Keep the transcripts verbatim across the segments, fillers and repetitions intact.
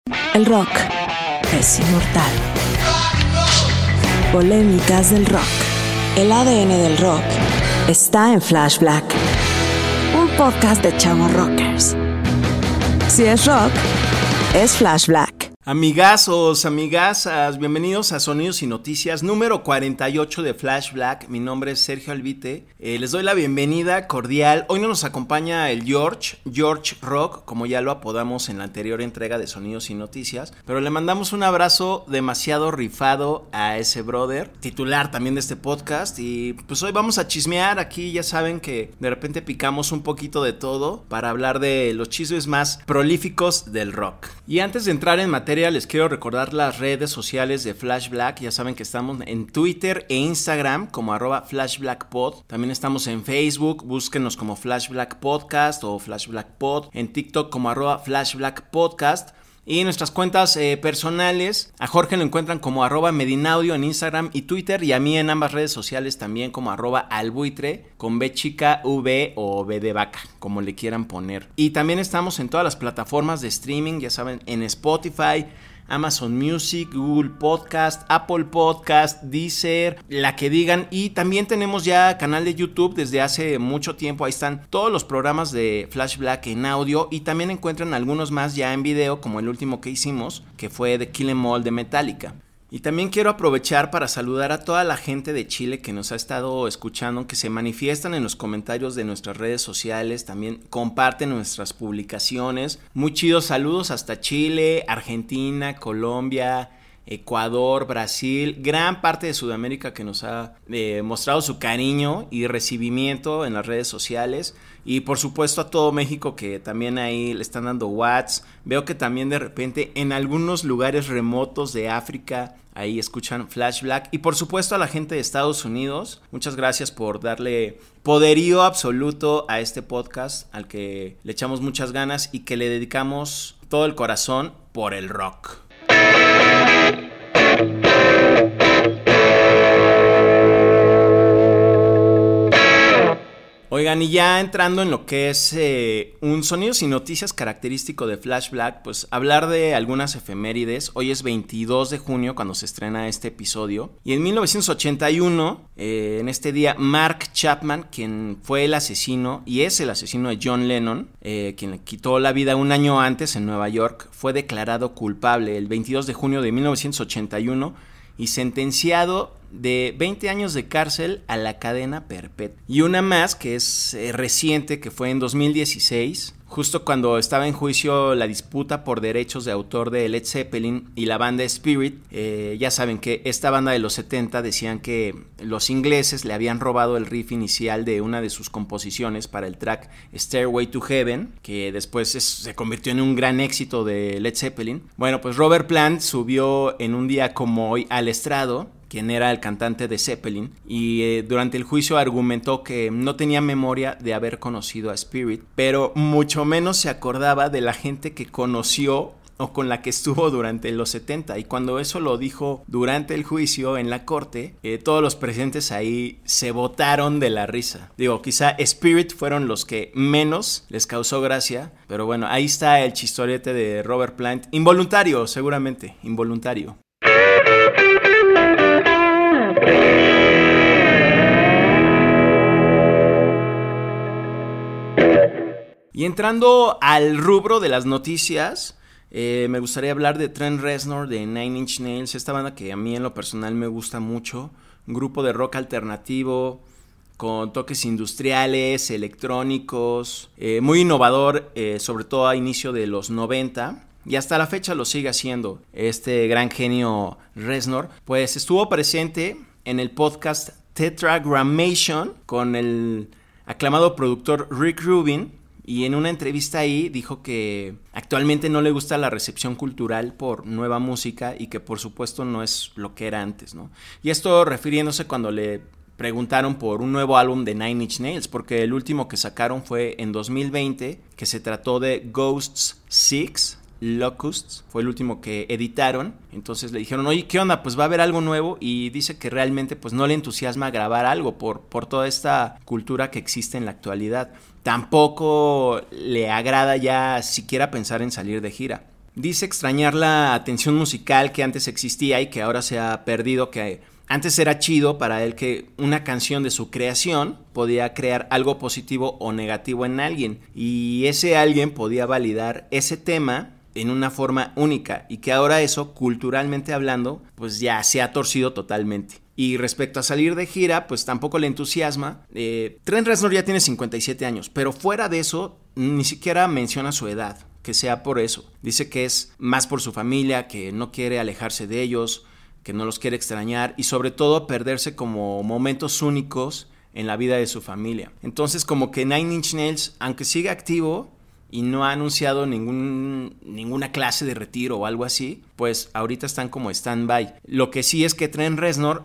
El rock es inmortal. Polémicas del rock. El A D N del rock está en Flash Black, un podcast de chavos rockers. Si es rock, es Flash Black. Amigazos, amigasas, bienvenidos a Sonidos y Noticias número cuarenta y ocho de Flash Black. Mi nombre es Sergio Albite, eh, les doy la bienvenida cordial. Hoy no nos acompaña el George, George Rock, como ya lo apodamos en la anterior entrega de Sonidos y Noticias, pero le mandamos un abrazo demasiado rifado a ese brother, titular también de este podcast. Y pues hoy vamos a chismear aquí, ya saben que de repente picamos un poquito de todo para hablar de los chismes más prolíficos del rock. Y antes de entrar en materia, les quiero recordar las redes sociales de Flash Black. Ya saben que estamos en Twitter e Instagram como arroba Flash Black Pod. También estamos en Facebook, búsquenos como Flash Black Podcast o Flash Black Pod. En TikTok como arroba Flash Black Podcast. Y nuestras cuentas eh, personales, a Jorge lo encuentran como arroba Medinaudio en Instagram y Twitter, y a mí en ambas redes sociales también como arroba Albuitre con B chica, V o B de vaca, como le quieran poner. Y también estamos en todas las plataformas de streaming, ya saben, en Spotify, Amazon Music, Google Podcast, Apple Podcast, Deezer, la que digan. Y también tenemos ya canal de YouTube desde hace mucho tiempo. Ahí están todos los programas de Flash Black en audio, y también encuentran algunos más ya en video, como el último que hicimos, que fue de Kill 'Em All de Metallica. Y también quiero aprovechar para saludar a toda la gente de Chile que nos ha estado escuchando, que se manifiestan en los comentarios de nuestras redes sociales, también comparten nuestras publicaciones. Muy chidos, saludos hasta Chile, Argentina, Colombia, Ecuador, Brasil, gran parte de Sudamérica que nos ha eh, mostrado su cariño y recibimiento en las redes sociales. Y por supuesto a todo México, que también ahí le están dando watts. Veo que también de repente en algunos lugares remotos de África ahí escuchan Flash Black. Y por supuesto a la gente de Estados Unidos, muchas gracias por darle poderío absoluto a este podcast, al que le echamos muchas ganas y que le dedicamos todo el corazón por el rock. Oigan, y ya entrando en lo que es eh, un Sonidos y Noticias característico de Flash Black, pues hablar de algunas efemérides. Hoy es veintidós de junio cuando se estrena este episodio. Y en mil novecientos ochenta y uno, eh, en este día, Mark Chapman, quien fue el asesino y es el asesino de John Lennon, eh, quien le quitó la vida un año antes en Nueva York, fue declarado culpable el veintidós de junio de mil novecientos ochenta y uno y sentenciado de veinte años de cárcel a la cadena perpetua. Y una más que es eh, reciente, que fue en dos mil dieciséis, justo cuando estaba en juicio la disputa por derechos de autor de Led Zeppelin y la banda Spirit. Eh, ya saben que esta banda de los setenta decían que los ingleses le habían robado el riff inicial de una de sus composiciones para el track Stairway to Heaven, que después es, se convirtió en un gran éxito de Led Zeppelin. Bueno, pues Robert Plant subió en un día como hoy al estrado, quien era el cantante de Zeppelin, y eh, durante el juicio argumentó que no tenía memoria de haber conocido a Spirit, pero mucho menos se acordaba de la gente que conoció o con la que estuvo durante los setenta. Y cuando eso lo dijo durante el juicio en la corte, eh, todos los presentes ahí se botaron de la risa. Digo, quizá Spirit fueron los que menos les causó gracia, pero bueno, ahí está el chistorete de Robert Plant, involuntario, seguramente, involuntario. Y entrando al rubro de las noticias, eh, me gustaría hablar de Trent Reznor de Nine Inch Nails, esta banda que a mí en lo personal me gusta mucho, un grupo de rock alternativo con toques industriales, electrónicos, eh, muy innovador, eh, sobre todo a inicio de los noventa. Y hasta la fecha lo sigue haciendo este gran genio Reznor. Pues estuvo presente en el podcast Tetragrammaton con el aclamado productor Rick Rubin, y en una entrevista ahí dijo que actualmente no le gusta la recepción cultural por nueva música y que por supuesto no es lo que era antes, ¿no? Y esto refiriéndose cuando le preguntaron por un nuevo álbum de Nine Inch Nails, porque el último que sacaron fue en dos mil veinte, que se trató de Ghosts Six Locusts, fue el último que editaron. Entonces le dijeron, oye, ¿qué onda? Pues va a haber algo nuevo, y dice que realmente pues no le entusiasma grabar algo por, por toda esta cultura que existe en la actualidad. Tampoco le agrada ya siquiera pensar en salir de gira. Dice extrañar la atención musical que antes existía y que ahora se ha perdido, que antes era chido para él que una canción de su creación podía crear algo positivo o negativo en alguien, y ese alguien podía validar ese tema en una forma única, y que ahora eso, culturalmente hablando, pues ya se ha torcido totalmente. Y respecto a salir de gira, pues tampoco le entusiasma. Eh, Trent Reznor ya tiene cincuenta y siete años, pero fuera de eso, ni siquiera menciona su edad, que sea por eso. Dice que es más por su familia, que no quiere alejarse de ellos, que no los quiere extrañar y sobre todo perderse como momentos únicos en la vida de su familia. Entonces, como que Nine Inch Nails, aunque sigue activo y no ha anunciado ningún, ninguna clase de retiro o algo así, pues ahorita están como stand-by. Lo que sí es que Trent Reznor,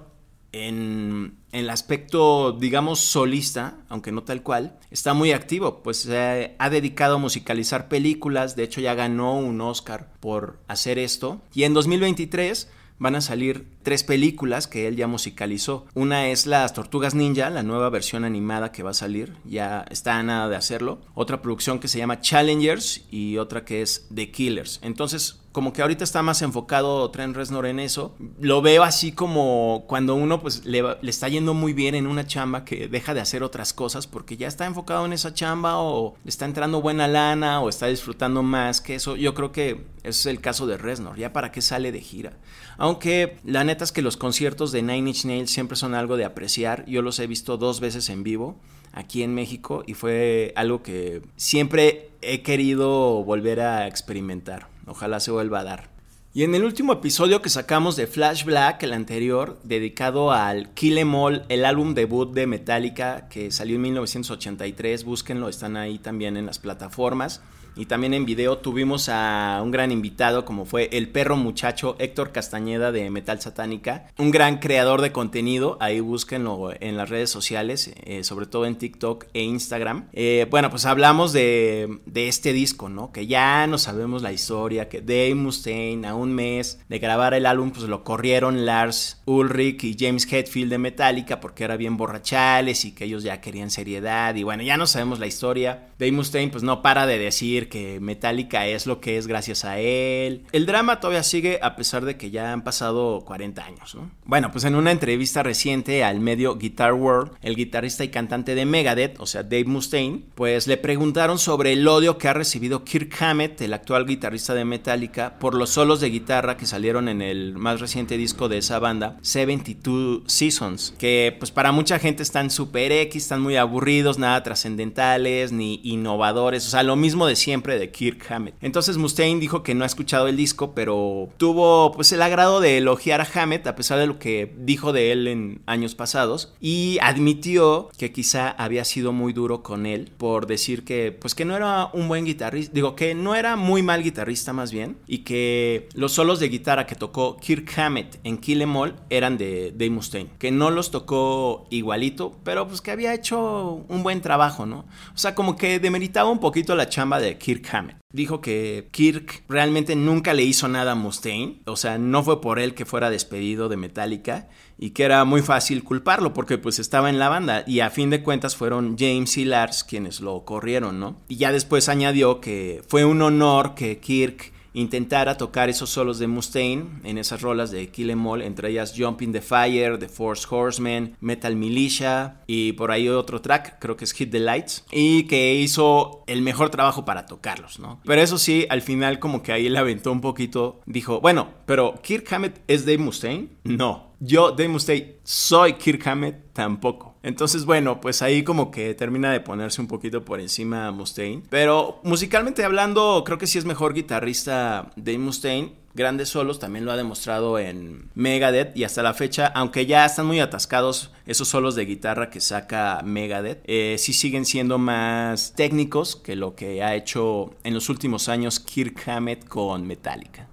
en, en el aspecto, digamos, solista, aunque no tal cual, está muy activo, pues se eh, ha dedicado a musicalizar películas. De hecho, ya ganó un Oscar por hacer esto. Y en dos mil veintitrés van a salir tres películas que él ya musicalizó. Una es Las Tortugas Ninja, la nueva versión animada que va a salir, ya está a nada de hacerlo. Otra producción que se llama Challengers y otra que es The Killers. Entonces, como que ahorita está más enfocado Trent Reznor en eso. Lo veo así como cuando uno pues le, le está yendo muy bien en una chamba, que deja de hacer otras cosas porque ya está enfocado en esa chamba, o le está entrando buena lana, o está disfrutando más que eso. Yo creo que ese es el caso de Reznor. Ya para qué sale de gira. Aunque la neta es que los conciertos de Nine Inch Nails siempre son algo de apreciar. Yo los he visto dos veces en vivo aquí en México y fue algo que siempre he querido volver a experimentar. Ojalá se vuelva a dar. Y en el último episodio que sacamos de Flash Black, el anterior, dedicado al Kill 'Em All, el álbum debut de Metallica que salió en mil novecientos ochenta y tres, búsquenlo, están ahí también en las plataformas. Y también en video tuvimos a un gran invitado como fue el perro muchacho Héctor Castañeda de Metal Satánica, un gran creador de contenido. Ahí búsquenlo en las redes sociales, eh, sobre todo en TikTok e Instagram. Eh, bueno, pues hablamos de, de este disco, ¿no? Que ya no sabemos la historia, que Dave Mustaine a un mes de grabar el álbum pues lo corrieron Lars Ulrich y James Hetfield de Metallica porque era bien borrachales y que ellos ya querían seriedad. Y bueno, ya no sabemos la historia. Dave Mustaine pues no para de decir que Metallica es lo que es gracias a él. El drama todavía sigue a pesar de que ya han pasado cuarenta años, ¿no? Bueno, pues en una entrevista reciente al medio Guitar World, el guitarrista y cantante de Megadeth, o sea Dave Mustaine, pues le preguntaron sobre el odio que ha recibido Kirk Hammett, el actual guitarrista de Metallica, por los solos de guitarra que salieron en el más reciente disco de esa banda, setenta y dos Seasons, que pues para mucha gente están super X, están muy aburridos, nada trascendentales ni innovadores, o sea, lo mismo de siempre de Kirk Hammett. Entonces Mustaine dijo que no ha escuchado el disco, pero tuvo pues el agrado de elogiar a Hammett a pesar de lo que dijo de él en años pasados, y admitió que quizá había sido muy duro con él por decir que pues que no era un buen guitarrista, digo que no era muy mal guitarrista más bien, y que los solos de guitarra que tocó Kirk Hammett en Kill 'Em All eran de Dave Mustaine, que no los tocó igualito, pero pues que había hecho un buen trabajo, ¿no? O sea, como que demeritaba un poquito la chamba de Kirk Hammett. Dijo que Kirk realmente nunca le hizo nada a Mustaine, o sea, no fue por él que fuera despedido de Metallica, y que era muy fácil culparlo porque pues estaba en la banda, y a fin de cuentas fueron James y Lars quienes lo corrieron, ¿no? Y ya después añadió que fue un honor que Kirk intentara tocar esos solos de Mustaine en esas rolas de Kill 'Em All, entre ellas Jump in the Fire, The Force Horsemen, Metal Militia y por ahí otro track, creo que es Hit the Lights, y que hizo el mejor trabajo para tocarlos, ¿no? Pero eso sí, al final como que ahí le aventó un poquito, dijo, bueno, pero ¿Kirk Hammett es Dave Mustaine? No. Yo, Dave Mustaine, soy Kirk Hammett, tampoco. Entonces, bueno, pues ahí como que termina de ponerse un poquito por encima Mustaine. Pero musicalmente hablando, creo que sí es mejor guitarrista Dave Mustaine. Grandes solos, también lo ha demostrado en Megadeth, y hasta la fecha, aunque ya están muy atascados esos solos de guitarra que saca Megadeth, eh, sí siguen siendo más técnicos que lo que ha hecho en los últimos años Kirk Hammett con Metallica.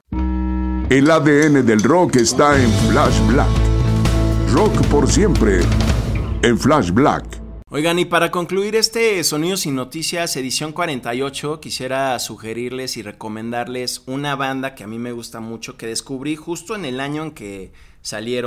El A D N del rock está en Flash Black. Rock por siempre en Flash Black. Oigan, y para concluir este Sonidos y Noticias edición cuarenta y ocho, quisiera sugerirles y recomendarles una banda que a mí me gusta mucho, que descubrí justo en el año en que salieron,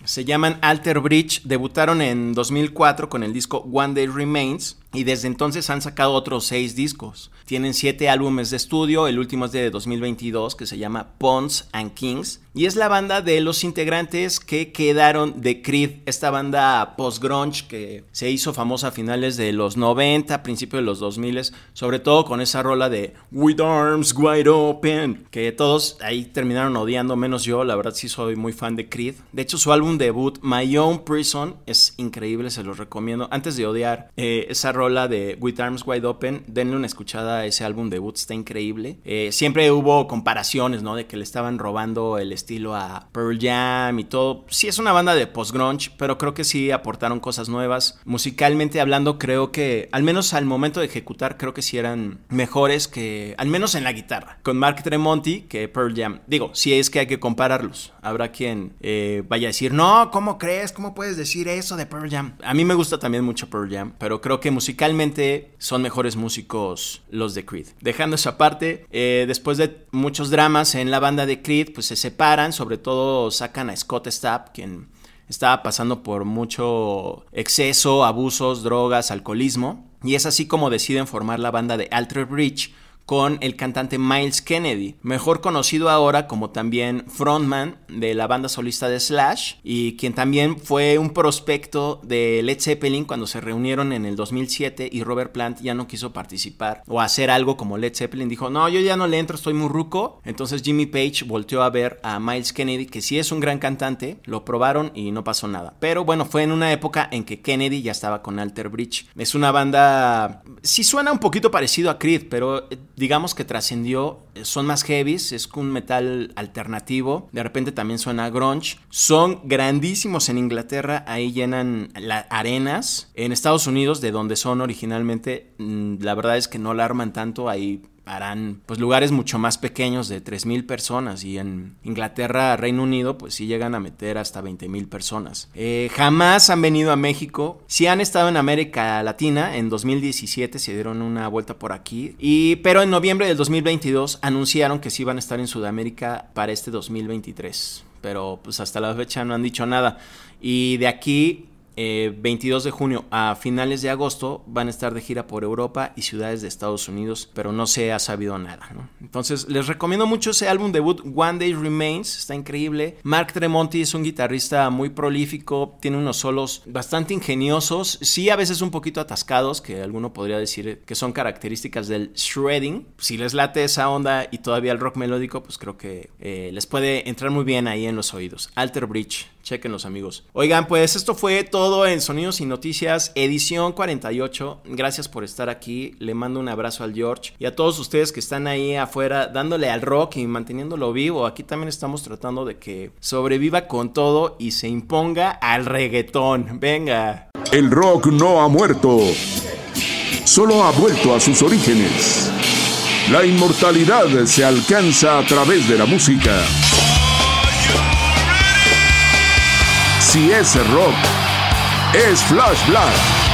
Se llaman Alter Bridge, debutaron en dos mil cuatro con el disco One Day Remains y desde entonces han sacado otros seis discos. Tienen siete álbumes de estudio, el último es de dos mil veintidós que se llama Pawns and Kings y es la banda de los integrantes que quedaron de Creed, esta banda post-grunge que se hizo famosa a finales de los noventa, principios de los dos mil, sobre todo con esa rola de With Arms Wide Open, que todos ahí terminaron odiando, menos yo, la verdad sí soy muy fan de Creed. De hecho su álbum debut, My Own Prison, es increíble, se los recomiendo. Antes de odiar eh, esa rola de With Arms Wide Open, denle una escuchada a ese álbum debut, está increíble. Eh, siempre hubo comparaciones, ¿no? De que le estaban robando el estilo a Pearl Jam y todo. Sí es una banda de post-grunge, pero creo que sí aportaron cosas nuevas. Musicalmente hablando, creo que, al menos al momento de ejecutar, creo que sí eran mejores que, al menos en la guitarra, con Mark Tremonti que Pearl Jam. Digo, si es que hay que compararlos. Habrá quien eh, vaya a decir, no, ¿cómo crees? ¿Cómo puedes decir eso de Pearl Jam? A mí me gusta también mucho Pearl Jam, pero creo que musicalmente son mejores músicos los de Creed. Dejando esa parte, eh, después de muchos dramas en la banda de Creed, pues se separan, sobre todo sacan a Scott Stapp, quien estaba pasando por mucho exceso, abusos, drogas, alcoholismo, y es así como deciden formar la banda de Alter Bridge con el cantante Myles Kennedy, mejor conocido ahora como también frontman de la banda solista de Slash y quien también fue un prospecto de Led Zeppelin cuando se reunieron en el dos mil siete y Robert Plant ya no quiso participar o hacer algo como Led Zeppelin, dijo no, yo ya no le entro, estoy muy ruco. Entonces Jimmy Page volteó a ver a Myles Kennedy, que sí es un gran cantante, lo probaron y no pasó nada, pero bueno, fue en una época en que Kennedy ya estaba con Alter Bridge. Es una banda, sí suena un poquito parecido a Creed, pero digamos que trascendió, son más heavies, es un metal alternativo, de repente también suena grunge, son grandísimos en Inglaterra, ahí llenan las arenas. En Estados Unidos, de donde son originalmente, la verdad es que no la arman tanto, ahí harán pues lugares mucho más pequeños de tres mil personas y en Inglaterra, Reino Unido pues sí llegan a meter hasta veinte mil personas. Eh, jamás han venido a México, sí han estado en América Latina, en dos mil diecisiete se dieron una vuelta por aquí, y, pero en noviembre del dos mil veintidós anunciaron que sí van a estar en Sudamérica para este dos mil veintitrés, pero pues hasta la fecha no han dicho nada, y de aquí Eh, veintidós de junio a finales de agosto van a estar de gira por Europa y ciudades de Estados Unidos, pero no se ha sabido nada, ¿no? Entonces les recomiendo mucho ese álbum debut One Day Remains, está increíble. Mark Tremonti es un guitarrista muy prolífico, tiene unos solos bastante ingeniosos, sí a veces un poquito atascados, que alguno podría decir que son características del shredding. Si les late esa onda y todavía el rock melódico, pues creo que eh, les puede entrar muy bien ahí en los oídos. Alter Bridge, chequenlos amigos. Oigan, pues esto fue todo en Sonidos y Noticias, edición cuarenta y ocho. Gracias por estar aquí. Le mando un abrazo al George y a todos ustedes que están ahí afuera dándole al rock y manteniéndolo vivo. Aquí también estamos tratando de que sobreviva con todo y se imponga al reggaetón. Venga. El rock no ha muerto, solo ha vuelto a sus orígenes. La inmortalidad se alcanza a través de la música. Si es rock, es Flash Black.